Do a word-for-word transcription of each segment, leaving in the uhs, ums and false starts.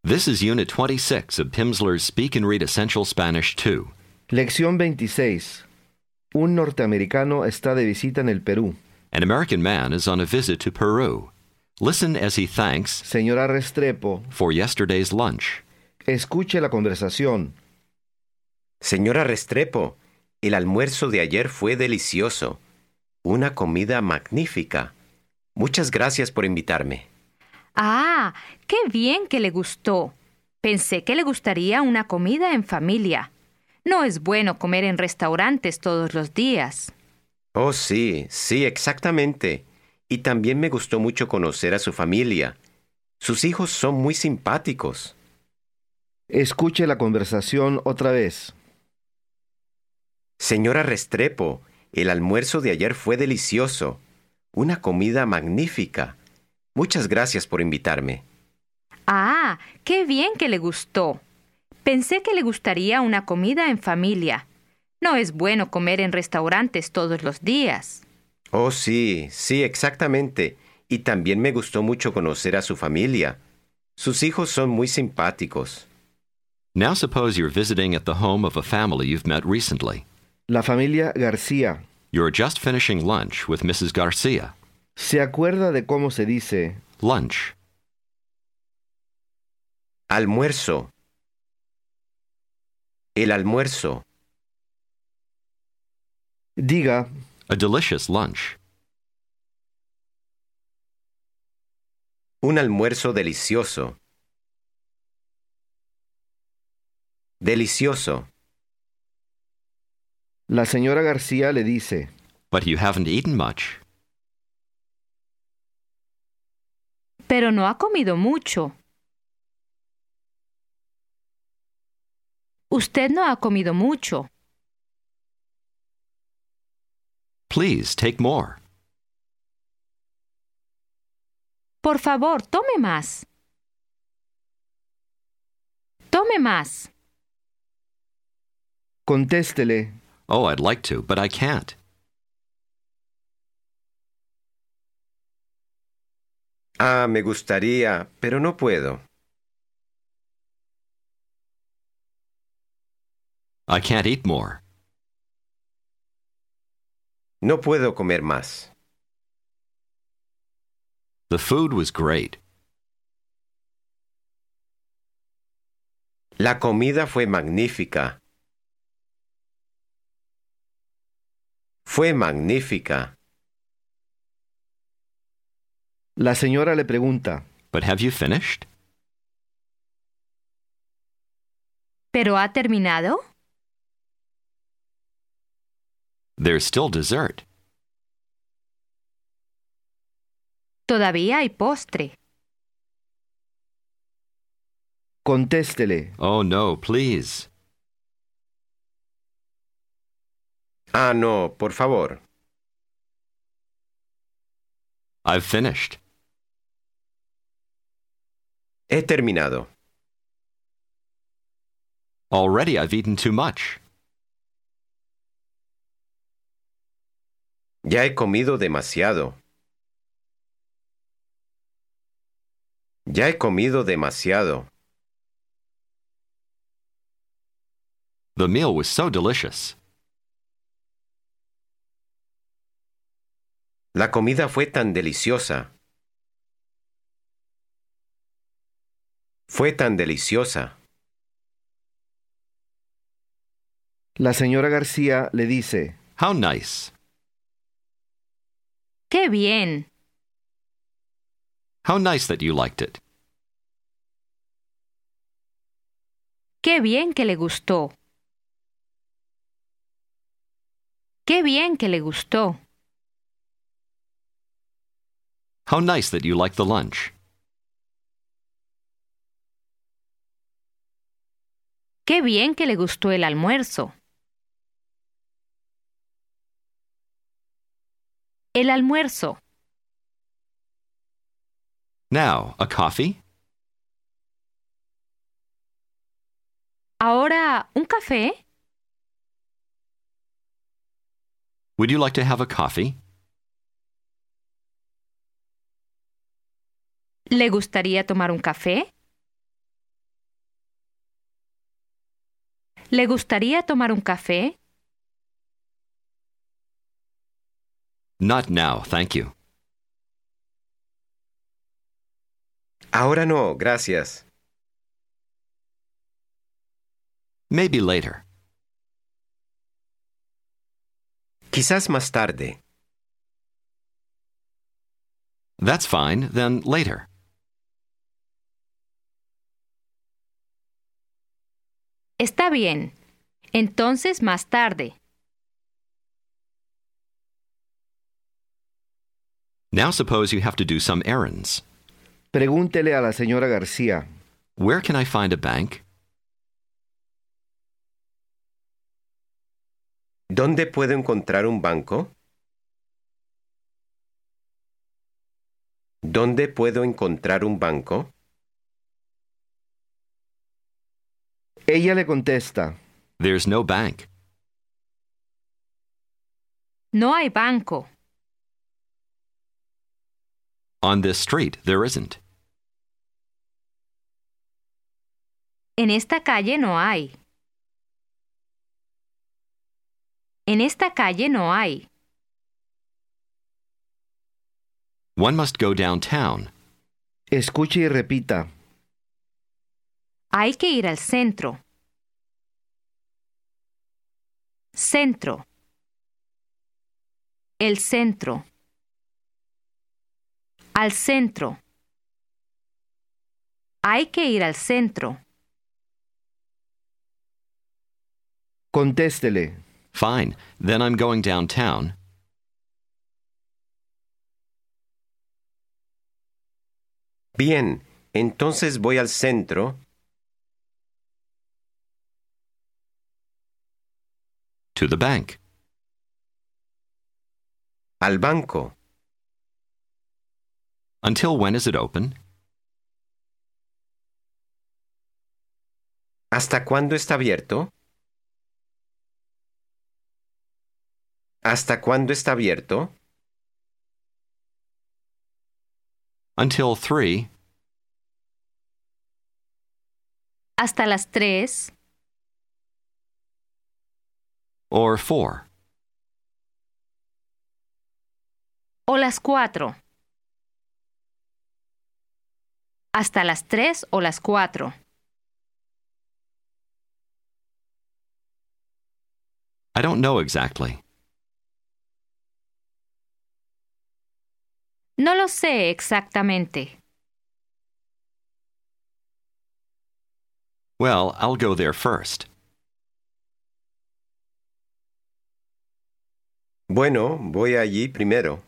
This is Unit twenty-six of Pimsleur's Speak and Read Essential Spanish two. Lección veintiséis. Un norteamericano está de visita en el Perú. An American man is on a visit to Peru. Listen as he thanks Señora Restrepo, for yesterday's lunch. escuche la conversación. Señora Restrepo, el almuerzo de ayer fue delicioso. Una comida magnífica. Muchas gracias por invitarme. Ah, qué bien que le gustó. Pensé que le gustaría una comida en familia. No es bueno comer en restaurantes todos los días. Oh, sí, sí, exactamente. Y también me gustó mucho conocer a su familia. Sus hijos son muy simpáticos. Escuche la conversación otra vez. Señora Restrepo, el almuerzo de ayer fue delicioso. Una comida magnífica. Muchas gracias por invitarme. Ah, qué bien que le gustó. Pensé que le gustaría una comida en familia. No es bueno comer en restaurantes todos los días. Oh, sí, sí, exactamente. Y también me gustó mucho conocer a su familia. Sus hijos son muy simpáticos. Now suppose you're visiting at the home of a family you've met recently. La familia García. You're just finishing lunch with Missus Garcia. ¿Se acuerda de cómo se dice Lunch. Almuerzo. El almuerzo. Diga, A delicious lunch. Un almuerzo delicioso. Delicioso. la señora García le dice, But you haven't eaten much. Pero no ha comido mucho. Usted no ha comido mucho. Please take more. Por favor, tome más. Tome más. contéstele, Oh, I'd like to, but I can't. Ah, me gustaría, pero no puedo. I can't eat more. No puedo comer más. The food was great. La comida fue magnífica. Fue magnífica. la señora le pregunta, But have you finished? ¿Pero ha terminado? There's still dessert. Todavía hay postre. contéstele, Oh, no, please. Ah, no, por favor. I've finished. He terminado. Already I've eaten too much. Ya he comido demasiado. Ya he comido demasiado. The meal was so delicious. La comida fue tan deliciosa. Fue tan deliciosa. la señora García le dice, How nice. ¡Qué bien! How nice that you liked it. ¡Qué bien que le gustó! ¡Qué bien que le gustó! How nice that you liked the lunch. ¡Qué bien que le gustó el almuerzo! El almuerzo. Now, a coffee? Ahora, ¿un café? Would you like to have a coffee? ¿Le gustaría tomar un café? ¿Le gustaría tomar un café? Not now, thank you. Ahora no, gracias. Maybe later. Quizás más tarde. That's fine, then later. Está bien. Entonces más tarde. Now suppose you have to do some errands. Pregúntele a la señora García. Where can I find a bank? ¿Dónde puedo encontrar un banco? ¿Dónde puedo encontrar un banco? Ella le contesta. There's no bank. No hay banco. On this street, there isn't. En esta calle no hay. En esta calle no hay. One must go downtown. Escuche y repita. Hay que ir al centro. Centro. El centro. Al centro. Hay que ir al centro. Contéstele. Fine, then I'm going downtown. Bien, entonces voy al centro. To the bank. Al banco. Until when is it open? ¿Hasta cuándo está abierto? ¿Hasta cuándo está abierto? Until three. Hasta las tres. Or four. O las cuatro. Hasta las tres o las cuatro. I don't know exactly. No lo sé exactamente. Well, I'll go there first. Bueno, voy allí primero.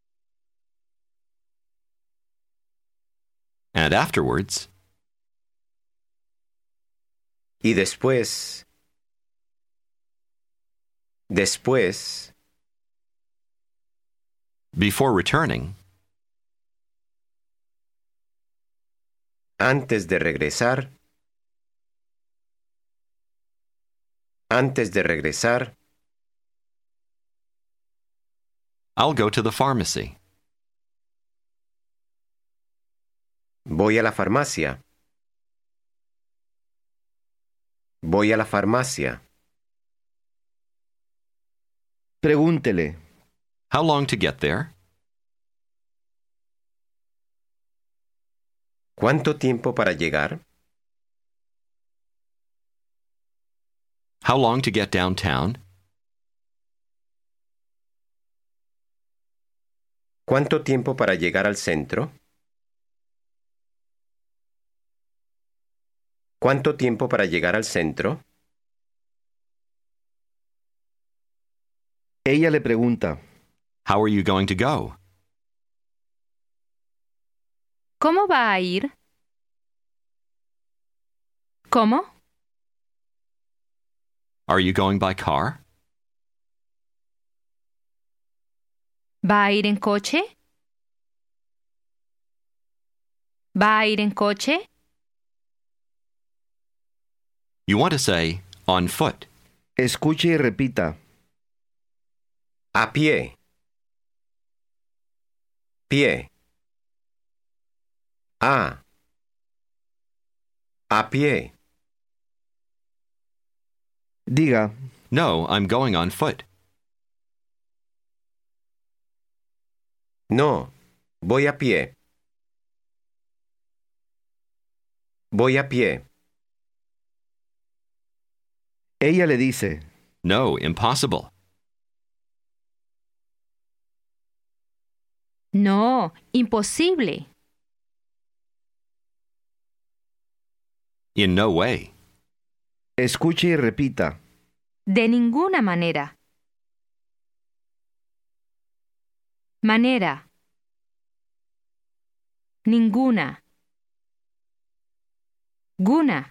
And afterwards, Y después... Después... before returning, Antes de regresar... Antes de regresar... I'll go to the pharmacy. Voy a la farmacia. Voy a la farmacia. Pregúntele. How long to get there? ¿Cuánto tiempo para llegar? How long to get downtown? ¿Cuánto tiempo para llegar al centro? ¿Cuánto tiempo para llegar al centro? Ella le pregunta. How are you going to go? ¿Cómo va a ir? ¿Cómo? Are you going by car? ¿Va a ir en coche? ¿Va a ir en coche? You want to say on foot. Escuche y repita. A pie. Pie. A. A pie. Diga, No, I'm going on foot. No, voy a pie. Voy a pie. ella le dice, No, impossible. No, imposible. In no way. escuche y repita. De ninguna manera. Manera. Ninguna. Guna.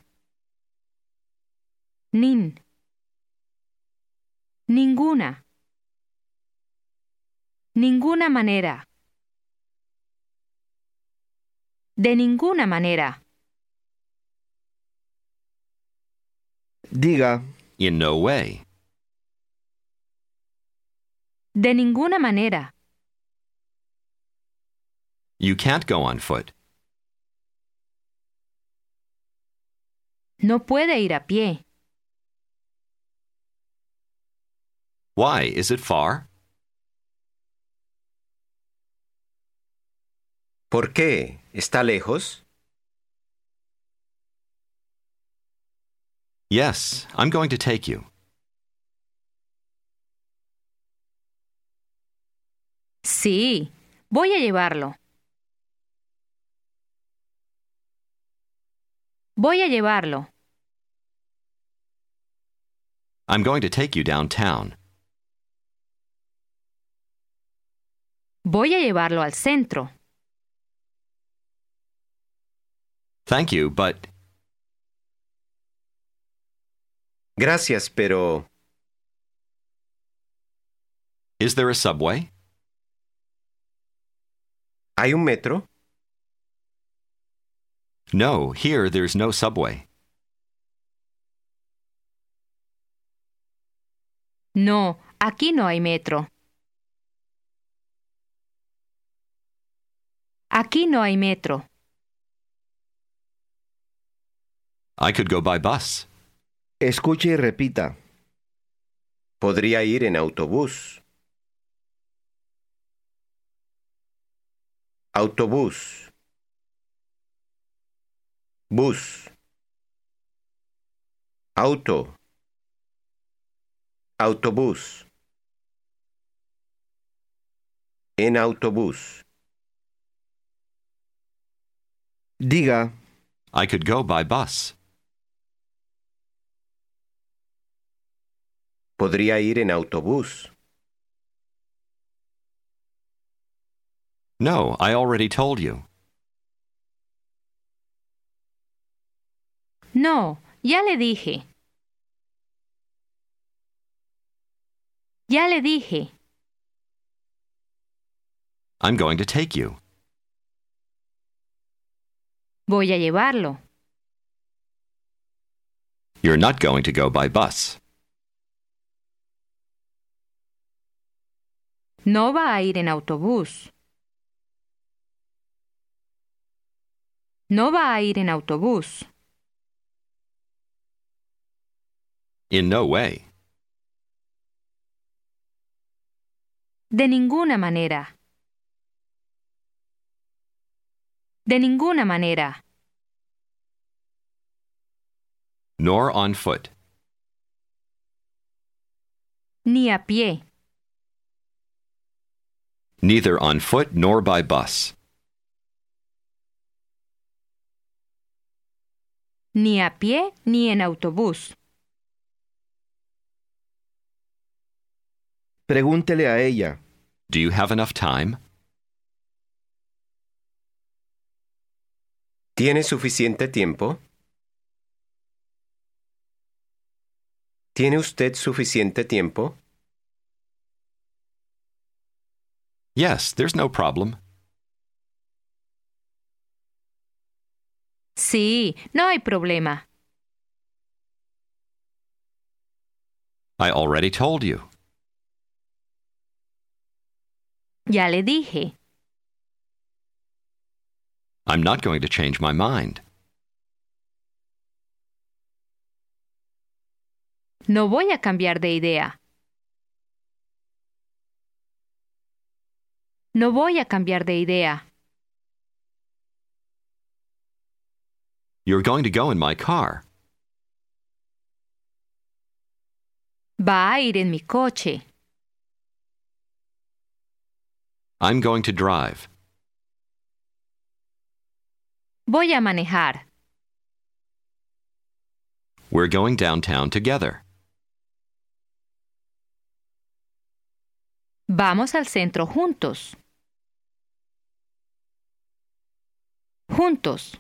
Nin. Ninguna. Ninguna manera. De ninguna manera. Diga, In no way. De ninguna manera. You can't go on foot. No puede ir a pie. Why? Is it far? ¿Por qué? ¿Está lejos? Yes, I'm going to take you. Sí, voy a llevarlo. Voy a llevarlo. I'm going to take you downtown. Voy a llevarlo al centro. Thank you, but Gracias, pero... is there a subway? ¿Hay un metro? No, here there's no subway. No, aquí no hay metro. Aquí no hay metro. I could go by bus. escuche y repita. Podría ir en autobús. Autobús. Bus. Auto. Autobús. En autobús. Diga, I could go by bus. Podría ir en autobús. No, I already told you. No, ya le dije. Ya le dije. I'm going to take you. Voy a llevarlo. You're not going to go by bus. No va a ir en autobús. No va a ir en autobús. In no way. De ninguna manera. De ninguna manera. Nor on foot. Ni a pie. Neither on foot nor by bus. Ni a pie ni en autobús. pregúntele a ella. Do you have enough time? ¿Tiene suficiente tiempo? ¿Tiene usted suficiente tiempo? Yes, there's no problem. Sí, no hay problema. I already told you. Ya le dije. I'm not going to change my mind. No voy a cambiar de idea. No voy a cambiar de idea. You're going to go in my car. Va a ir en mi coche. I'm going to drive. Voy a manejar. We're going downtown together. Vamos al centro juntos. Juntos.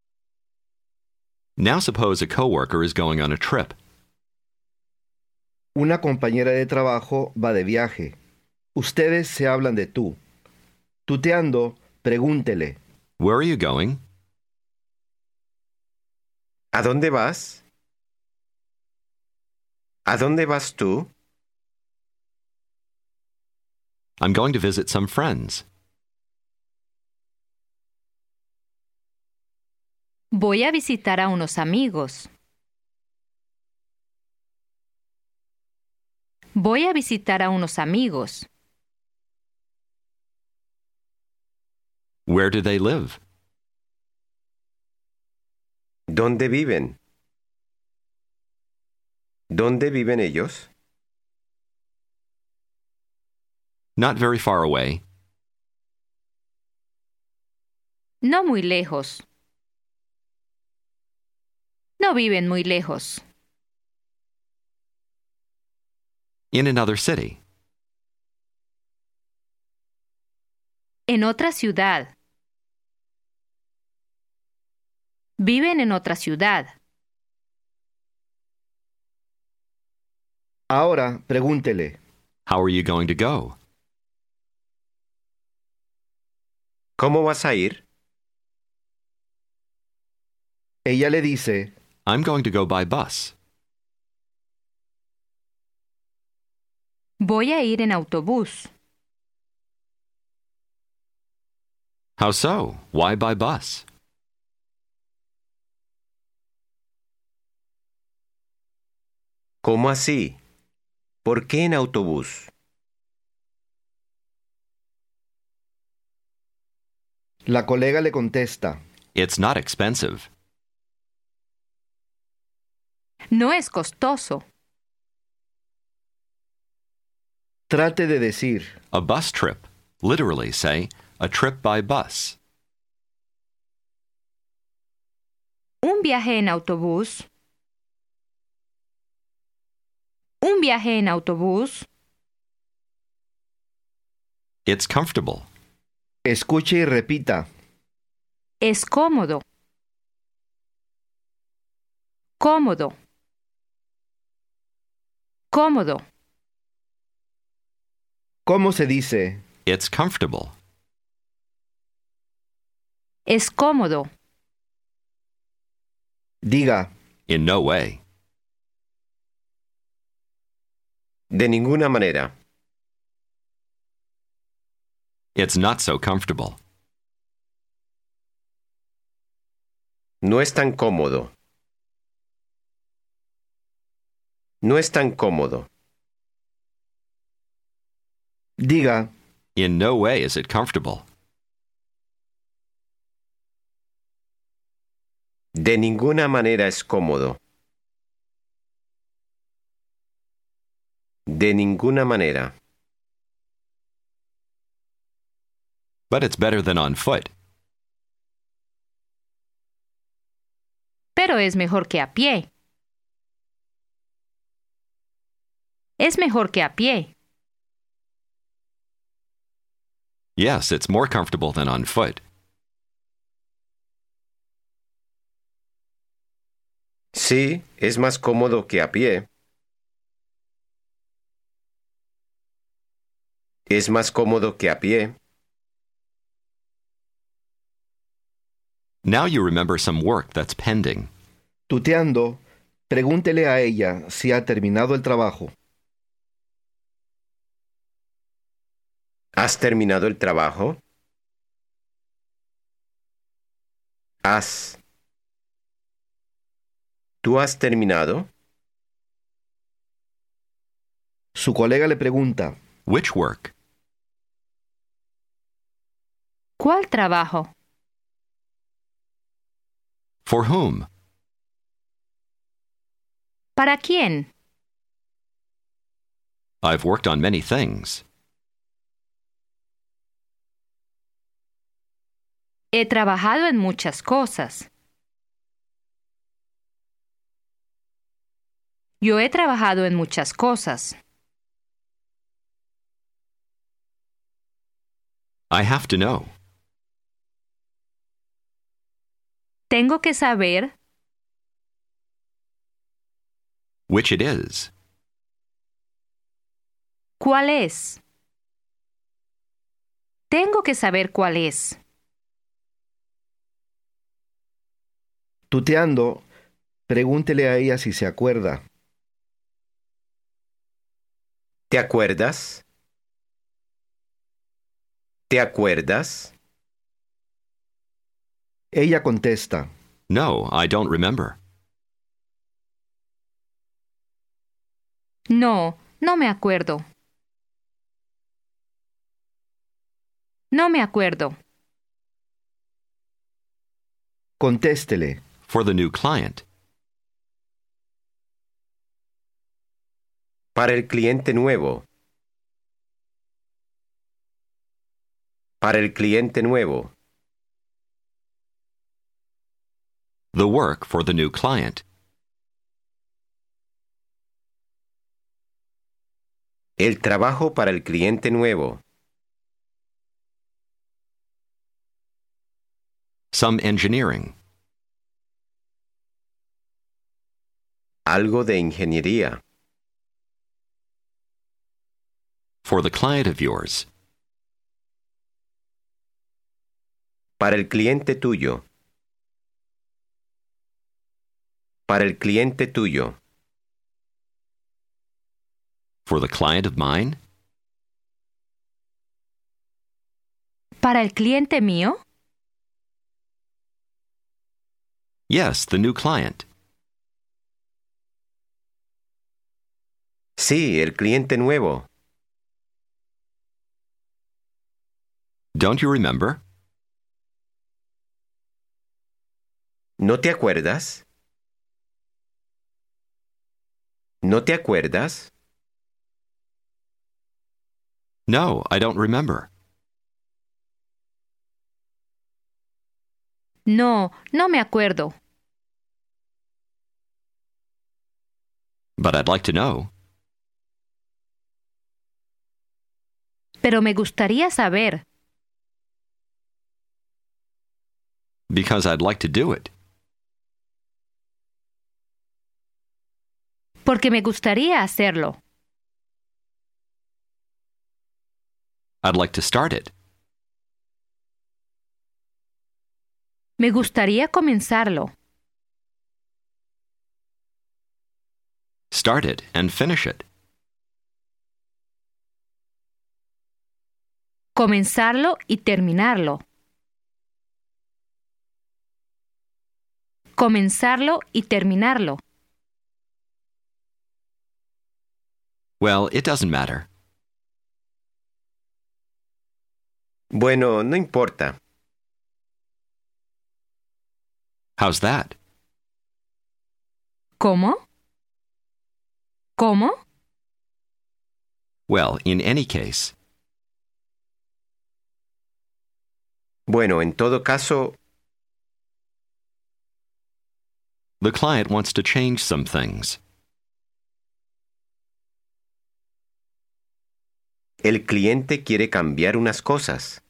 Now suppose a coworker is going on a trip. Una compañera de trabajo va de viaje. Ustedes se hablan de tú. Tuteando, pregúntele. Where are you going? ¿A dónde vas? ¿A dónde vas tú? I'm going to visit some friends. Voy a visitar a unos amigos. Voy a visitar a unos amigos. Where do they live? ¿Dónde viven? ¿Dónde viven ellos? Not very far away. No muy lejos. No viven muy lejos. In another city. En otra ciudad. Viven en otra ciudad. Ahora, pregúntele. How are you going to go? ¿Cómo vas a ir? Ella le dice, I'm going to go by bus. Voy a ir en autobús. How so? Why by bus? ¿Cómo así? ¿Por qué en autobús? la colega le contesta, It's not expensive. No es costoso. trate de decir, A bus trip. Literally say, a trip by bus. Un viaje en autobús. Un viaje en autobús. It's comfortable. escuche y repita, Es cómodo. Cómodo. Cómodo. ¿cómo se dice? It's comfortable. Es cómodo. Diga, In no way. De ninguna manera. It's not so comfortable. No es tan cómodo. No es tan cómodo. diga, In no way is it comfortable. De ninguna manera es cómodo. De ninguna manera. But it's better than on foot. Pero es mejor que a pie. Es mejor que a pie. Yes, it's more comfortable than on foot. Sí, es más cómodo que a pie. Es más cómodo que a pie. Now you remember some work that's pending. tuteando, pregúntele a ella si ha terminado el trabajo. ¿Has terminado el trabajo? ¿Has? ¿Tú has terminado? Su colega le pregunta, Which work? ¿Cuál trabajo? For whom? ¿Para quién? I've worked on many things. He trabajado en muchas cosas. Yo he trabajado en muchas cosas. I have to know. Tengo que saber Which it is. cuál es. Tengo que saber cuál es. tuteando, pregúntele a ella si se acuerda. ¿Te acuerdas? ¿Te acuerdas? Ella contesta, No, I don't remember. No, no me acuerdo. No me acuerdo. contéstele, For the new client. Para el cliente nuevo. Para el cliente nuevo. The work for the new client. El trabajo para el cliente nuevo. Some engineering. Algo de ingeniería. For the client of yours. Para el cliente tuyo. Para el cliente tuyo. For the client of mine. ¿Para el cliente mío? Yes, the new client. Sí, el cliente nuevo. Don't you remember? ¿No te acuerdas? ¿No te acuerdas? No, I don't remember. No, no me acuerdo. But I'd like to know. Pero me gustaría saber. Because I'd like to do it. Porque me gustaría hacerlo. I'd like to start it. Me gustaría comenzarlo. Start it and finish it. Comenzarlo y terminarlo. Comenzarlo y terminarlo. Well, it doesn't matter. Bueno, no importa. How's that? ¿Cómo? ¿Cómo? Well, in any case. Bueno, en todo caso, The client wants to change some things. el cliente quiere cambiar unas cosas.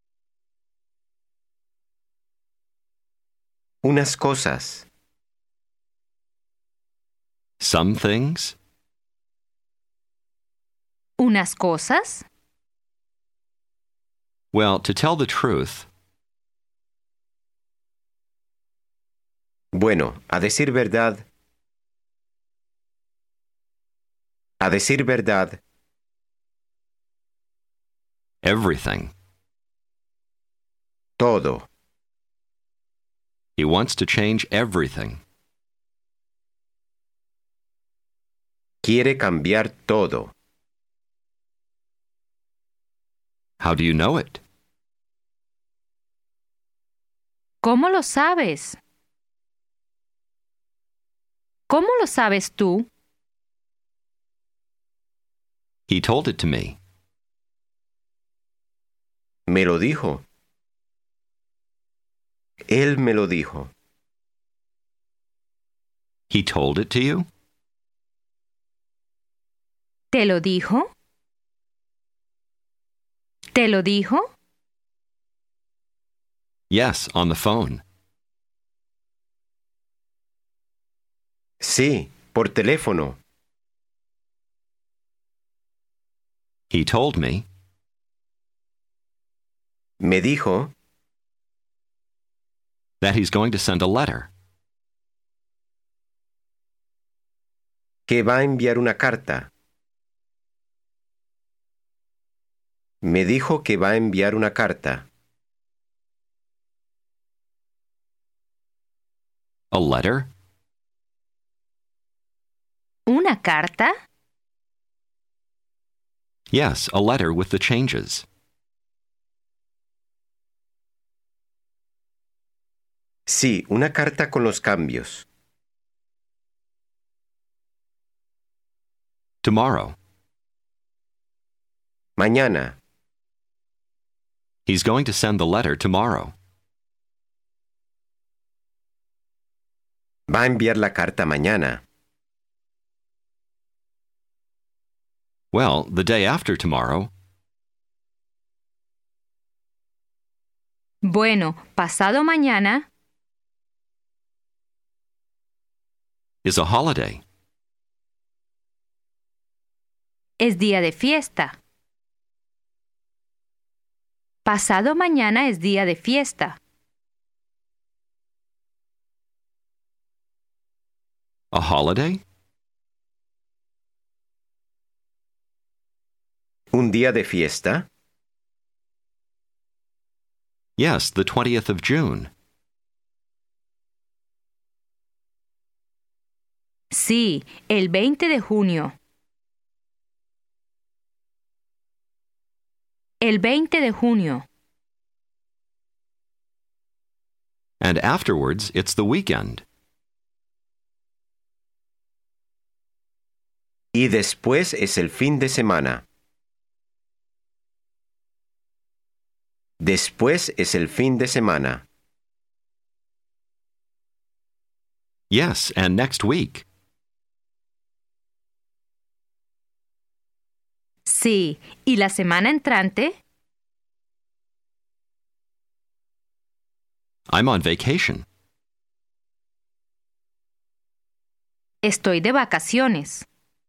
Unas cosas. Some things? ¿Unas cosas? Well, to tell the truth, Bueno, a decir verdad. A decir verdad, everything. todo. He wants to change everything. Quiere cambiar todo. How do you know it? ¿Cómo lo sabes? ¿Cómo lo sabes tú? He told it to me. Me lo dijo. Él me lo dijo. He told it to you? ¿Te lo dijo? ¿Te lo dijo? Yes, on the phone. Sí, por teléfono. He told me. Me dijo That he's going to send a letter. que va a enviar una carta. Me dijo que va a enviar una carta. A letter? ¿Una carta? Yes, a letter with the changes. Sí, una carta con los cambios. Tomorrow. Mañana. He's going to send the letter tomorrow. Va a enviar la carta mañana. Well, the day after tomorrow. Bueno, pasado mañana Is a holiday. es día de fiesta. Pasado mañana es día de fiesta. A holiday? ¿Un día de fiesta? Yes, the twentieth of June. Sí, el veinte de junio. El veinte de junio. And afterwards, it's the weekend. Y después es el fin de semana. Después es el fin de semana. Yes, and next week. Sí, ¿y la semana entrante? I'm on vacation. Estoy de vacaciones.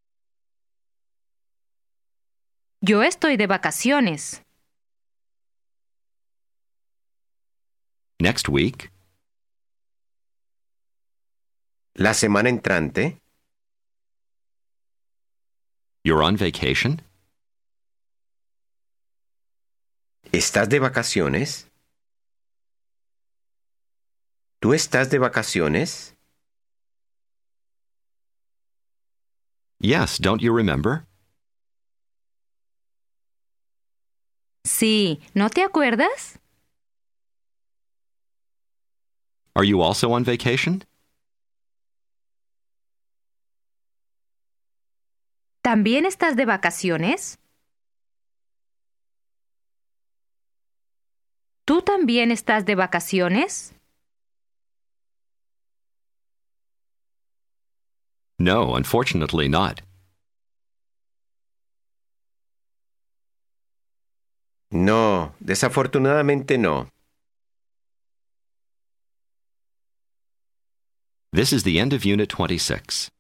Yo estoy de vacaciones. Next week. La semana entrante. You're on vacation? ¿Estás de vacaciones? ¿Tú estás de vacaciones? Yes, don't you remember? Sí, ¿no te acuerdas? Are you also on vacation? ¿También estás de vacaciones? ¿Tú también estás de vacaciones? No, unfortunately not. No, desafortunadamente no. This is the end of Unit twenty-six.